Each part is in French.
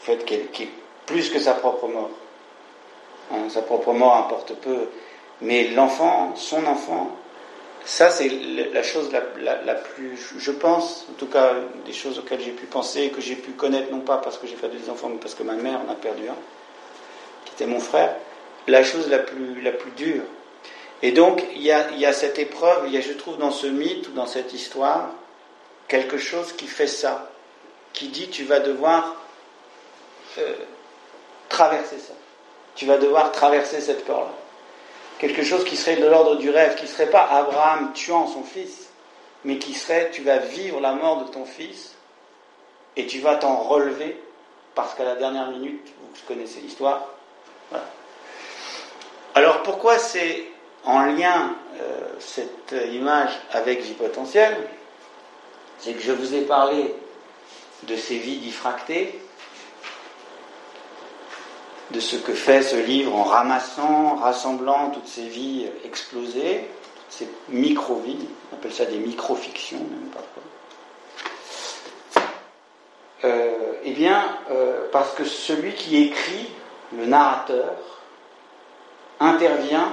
fait, qui est plus que sa propre mort. Hein, sa propre mort importe peu, mais l'enfant, son enfant, ça c'est la chose la plus, je pense, en tout cas des choses auxquelles j'ai pu penser et que j'ai pu connaître, non pas parce que j'ai fait des enfants, mais parce que ma mère en a perdu un, qui était mon frère, la chose la plus dure. Et donc il y a cette épreuve, il y a, je trouve, dans ce mythe ou dans cette histoire, quelque chose qui fait ça, qui dit tu vas devoir traverser ça. Tu vas devoir traverser cette peur-là. Quelque chose qui serait de l'ordre du rêve, qui ne serait pas Abraham tuant son fils, mais qui serait tu vas vivre la mort de ton fils et tu vas t'en relever parce qu'à la dernière minute, vous connaissez l'histoire. Voilà. Alors pourquoi c'est en lien cette image avec vie potentielle? C'est que je vous ai parlé de ces vies diffractées, de ce que fait ce livre en rassemblant toutes ces vies explosées, toutes ces micro-vies, on appelle ça des micro-fictions, même parfois. Parce que celui qui écrit, le narrateur, intervient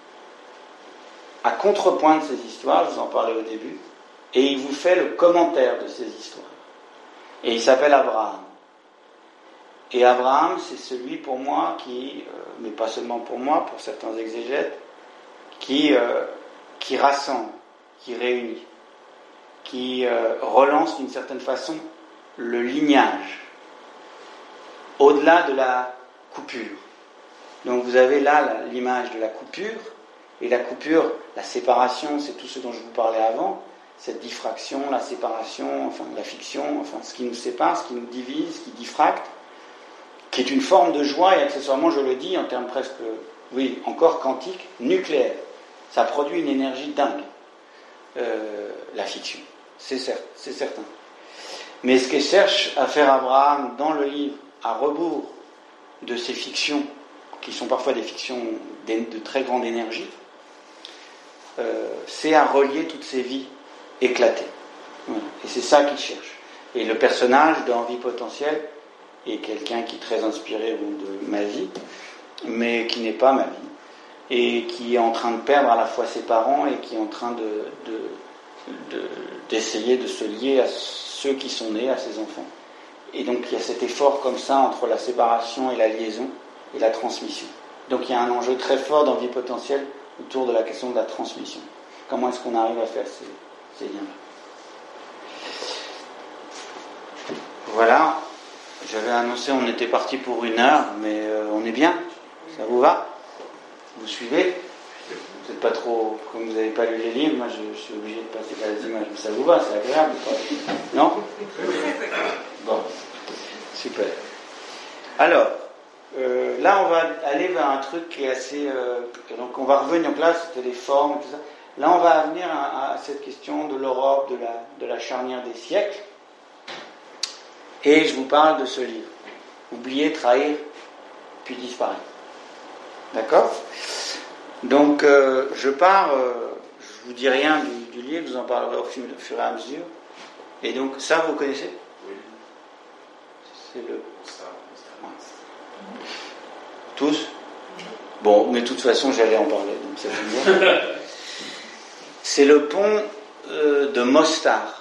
à contrepoint de ces histoires, je vous en parlais au début, et il vous fait le commentaire de ces histoires. Et il s'appelle Abraham. Et Abraham, c'est celui pour moi qui, mais pas seulement pour moi, pour certains exégètes, qui rassemble, qui réunit, qui relance d'une certaine façon le lignage, au-delà de la coupure. Donc vous avez là l'image de la coupure, et la coupure, la séparation, c'est tout ce dont je vous parlais avant, cette diffraction, la séparation, enfin la fiction, enfin ce qui nous sépare, ce qui nous divise, ce qui diffracte, qui est une forme de joie, et accessoirement, je le dis en termes presque, oui, encore quantiques, nucléaire. Ça produit une énergie dingue, la fiction, c'est certain. Mais ce que cherche à faire Abraham dans le livre, à rebours de ces fictions, qui sont parfois des fictions de très grande énergie, c'est à relier toutes ces vies éclatées. Voilà. Et c'est ça qu'il cherche. Et le personnage dans Vie potentielle est quelqu'un qui est très inspiré de ma vie, mais qui n'est pas ma vie, et qui est en train de perdre à la fois ses parents et qui est en train d'essayer de se lier à ceux qui sont nés, à ses enfants. Et donc il y a cet effort comme ça entre la séparation et la liaison et la transmission. Donc il y a un enjeu très fort dans Vie potentielle autour de la question de la transmission. Comment est-ce qu'on arrive à faire ces liens-là? Voilà. J'avais annoncé, on était parti pour 1 heure, mais on est bien. Ça vous va? Vous suivez? Vous n'êtes pas trop, comme vous n'avez pas lu les livres, moi je suis obligé de passer par les images. Mais ça vous va, c'est agréable, non? Bon, super. Alors, là on va aller vers un truc qui est assez... donc on va revenir en place, c'était les formes, tout ça. Là on va venir à cette question de l'Europe, de la charnière des siècles. Et je vous parle de ce livre. Oublier, trahir, puis disparaître. D'accord? Donc, je pars, je vous dis rien du livre, je vous en parlerai au fur et à mesure. Et donc, ça, vous connaissez? Oui. C'est le... Tous? Bon, mais de toute façon, j'allais en parler, donc ça fait bien. C'est le pont de Mostar.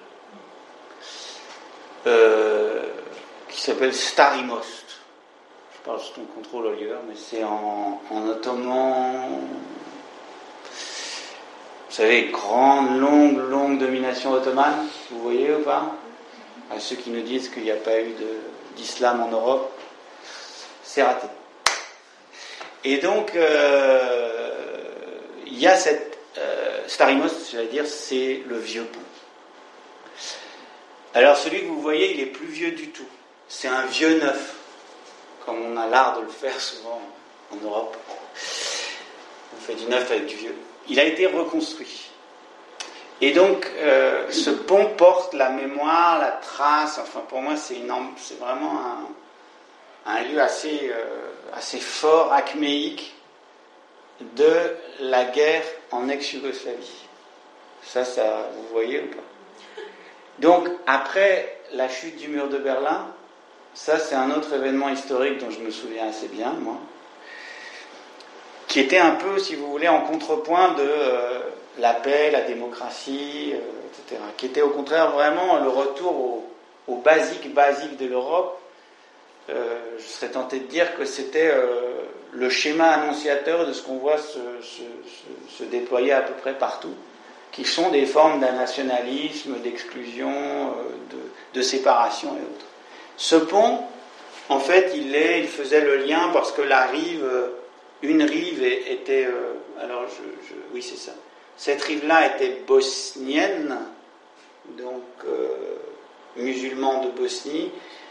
Qui s'appelle Starimost. Je parle sous ton contrôle, Oliver, mais c'est en ottoman. Vous savez, grande, longue domination ottomane, vous voyez ou pas? À ceux qui nous disent qu'il n'y a pas eu d'islam en Europe, c'est raté. Et donc, il y a cette Starimost, j'allais dire, c'est le vieux pont. Alors celui que vous voyez, il est plus vieux du tout. C'est un vieux neuf, comme on a l'art de le faire souvent en Europe. On fait du neuf avec du vieux. Il a été reconstruit. Et donc, ce pont porte la mémoire, la trace. Enfin, pour moi, c'est vraiment un lieu assez fort, acméique, de la guerre en ex-Yougoslavie. Ça, vous voyez ou pas? Donc, après la chute du mur de Berlin, Ça, c'est un autre événement historique dont je me souviens assez bien, moi, qui était un peu, si vous voulez, en contrepoint de la paix, la démocratie, etc. Qui était au contraire vraiment le retour au basique de l'Europe. Je serais tenté de dire que c'était le schéma annonciateur de ce qu'on voit se déployer à peu près partout, qui sont des formes d'un nationalisme, d'exclusion, de séparation et autres. Ce pont, en fait, il faisait le lien parce que une rive était... oui, c'est ça. Cette rive-là était bosnienne, donc musulmans de Bosnie.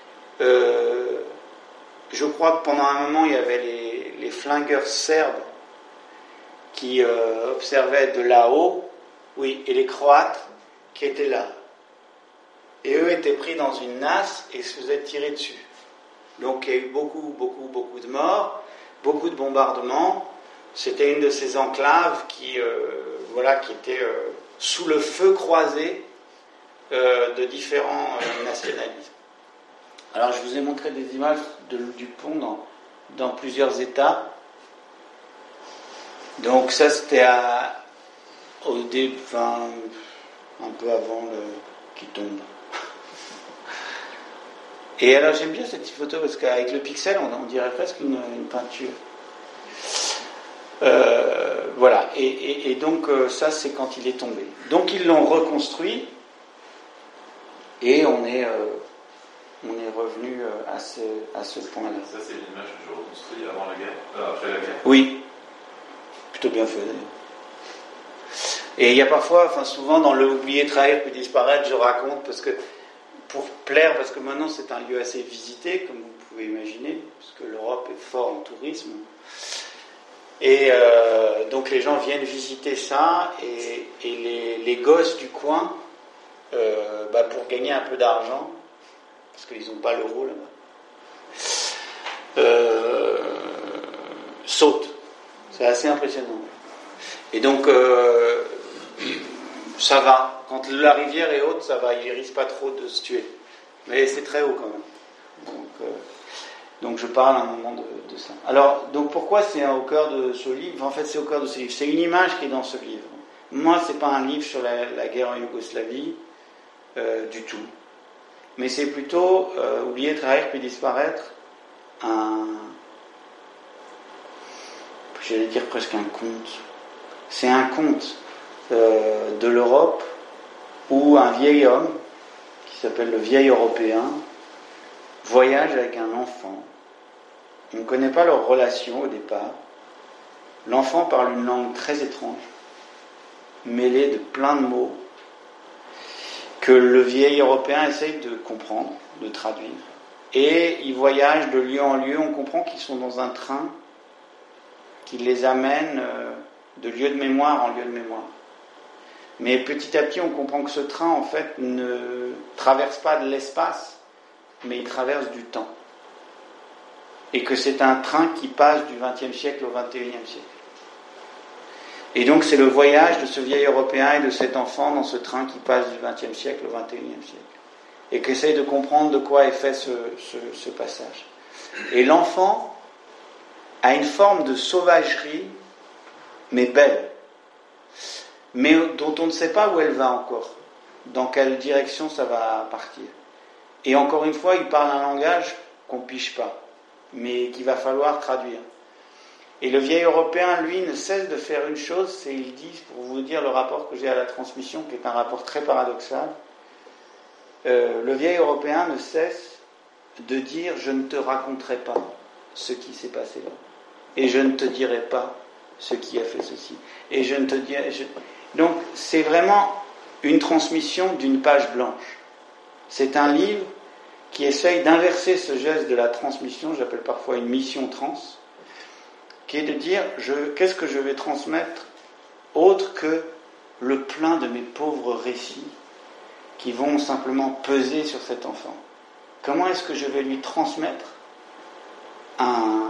Je crois que pendant un moment, il y avait les flingueurs serbes qui observaient de là-haut, oui, et les Croates qui étaient là. Et eux étaient pris dans une nasse et se faisaient tirer dessus. Donc il y a eu beaucoup de morts, beaucoup de bombardements. C'était une de ces enclaves qui était sous le feu croisé de différents nationalismes. Alors je vous ai montré des images du pont dans plusieurs états. Donc ça c'était un peu avant qu'il tombe. Et alors j'aime bien cette photo parce qu'avec le pixel on dirait presque une peinture. Voilà, et donc ça c'est quand il est tombé. Donc ils l'ont reconstruit et on est revenu à ce point-là. Ça c'est l'image que je reconstruis avant la guerre, après la guerre. Oui, plutôt bien fait d'ailleurs. Et il y a parfois, souvent dans le oublier, trahir puis disparaître, je raconte parce que parce que maintenant c'est un lieu assez visité, comme vous pouvez imaginer, parce que l'Europe est fort en tourisme. Et donc les gens viennent visiter ça, et les gosses du coin, pour gagner un peu d'argent, parce qu'ils n'ont pas l'euro là-bas, sautent. C'est assez impressionnant. Et donc, ça va. Quand la rivière est haute, ça va. Ils ne risquent pas trop de se tuer. Mais c'est très haut quand même. Donc je parle à un moment de ça. Alors, donc pourquoi c'est au cœur de ce livre ? En fait, c'est au cœur de ce livre. C'est une image qui est dans ce livre. Moi, c'est pas un livre sur la guerre en Yougoslavie, du tout. Mais c'est plutôt oublier, trahir, puis disparaître, j'allais dire presque un conte. C'est un conte de l'Europe où un vieil homme, qui s'appelle le vieil Européen, voyage avec un enfant. On ne connaît pas leur relation au départ. L'enfant parle une langue très étrange, mêlée de plein de mots, que le vieil Européen essaye de comprendre, de traduire. Et ils voyagent de lieu en lieu. On comprend qu'ils sont dans un train qui les amène de lieu de mémoire en lieu de mémoire. Mais petit à petit, on comprend que ce train, en fait, ne traverse pas de l'espace, mais il traverse du temps. Et que c'est un train qui passe du XXe siècle au XXIe siècle. Et donc, c'est le voyage de ce vieil Européen et de cet enfant dans ce train qui passe du XXe siècle au XXIe siècle. Et qui essaye de comprendre de quoi est fait ce passage. Et l'enfant a une forme de sauvagerie, mais belle, mais dont on ne sait pas où elle va encore, dans quelle direction ça va partir. Et encore une fois, il parle un langage qu'on ne pige pas, mais qu'il va falloir traduire. Et le vieil Européen, lui, ne cesse de faire une chose, c'est, il dit, pour vous dire le rapport que j'ai à la transmission, qui est un rapport très paradoxal, le vieil Européen ne cesse de dire « je ne te raconterai pas ce qui s'est passé là, et je ne te dirai pas ce qui a fait ceci, et je ne te dirai... » Donc, c'est vraiment une transmission d'une page blanche. C'est un livre qui essaye d'inverser ce geste de la transmission, j'appelle parfois une mission trans, qui est de dire, qu'est-ce que je vais transmettre autre que le plein de mes pauvres récits qui vont simplement peser sur cet enfant. Comment est-ce que je vais lui transmettre un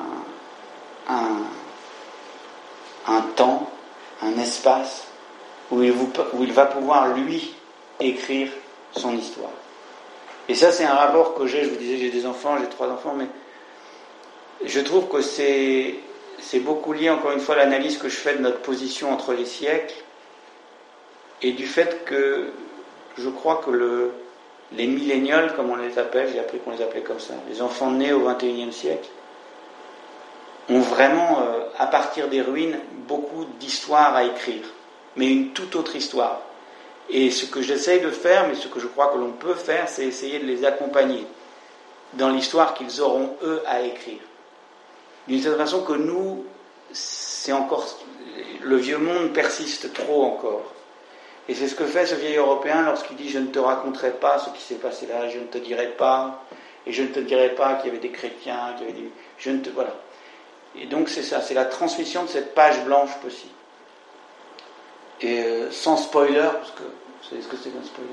temps, un espace où il va pouvoir, lui, écrire son histoire. Et ça, c'est un rapport que j'ai. Je vous disais, j'ai des enfants, j'ai 3 enfants, mais je trouve que c'est beaucoup lié, encore une fois, à l'analyse que je fais de notre position entre les siècles et du fait que je crois que les millénials, comme on les appelle, j'ai appris qu'on les appelait comme ça, les enfants nés au XXIe siècle, ont vraiment, à partir des ruines, beaucoup d'histoires à écrire, mais une toute autre histoire. Et ce que j'essaye de faire, mais ce que je crois que l'on peut faire, c'est essayer de les accompagner dans l'histoire qu'ils auront, eux, à écrire. D'une certaine façon que nous, c'est encore... Le vieux monde persiste trop encore. Et c'est ce que fait ce vieil Européen lorsqu'il dit « Je ne te raconterai pas ce qui s'est passé là, je ne te dirai pas, et je ne te dirai pas qu'il y avait des chrétiens, qu'il y avait des... Je ne te... » Voilà. Et donc c'est ça, c'est la transmission de cette page blanche possible. Et sans spoiler, parce que vous savez ce que c'est qu'un spoiler?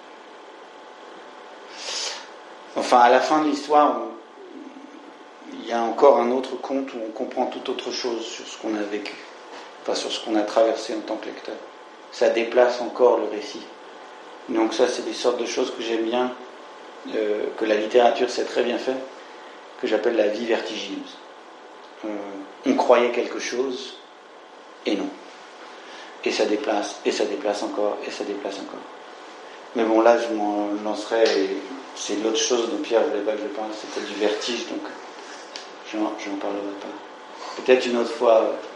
Enfin, à la fin de l'histoire, il y a encore un autre conte où on comprend tout autre chose sur ce qu'on a vécu, enfin sur ce qu'on a traversé en tant que lecteur. Ça déplace encore le récit. Donc ça, c'est des sortes de choses que j'aime bien, que la littérature sait très bien faire, que j'appelle la vie vertigineuse. On croyait quelque chose, et non. Et ça déplace encore, et ça déplace encore. Mais bon, là, je m'en lancerai, et c'est l'autre chose dont Pierre ne voulait pas que je parle, c'était du vertige, donc je n'en parlerai pas. Peut-être une autre fois.